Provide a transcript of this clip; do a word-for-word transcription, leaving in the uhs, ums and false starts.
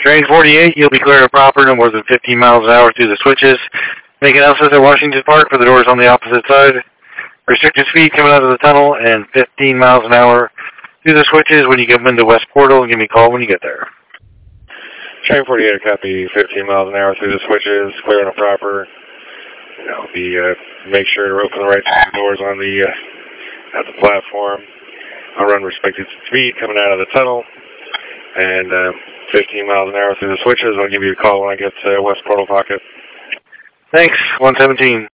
Train forty-eight, you'll be clear of proper no more than fifteen miles an hour through the switches. Make announcements at Washington Park for the doors on the opposite side. Restricted speed coming out of the tunnel and fifteen miles an hour through the switches when you get into West Portal. Give me a call when you get there. Train forty-eight, copy, fifteen miles an hour through the switches, clear and proper. You know, be, uh, make sure to open the right doors on the, uh, at the platform. I'll run restricted speed coming out of the tunnel and uh, fifteen miles an hour through the switches. I'll give you a call when I get to West Portal Pocket. Thanks, one seventeen.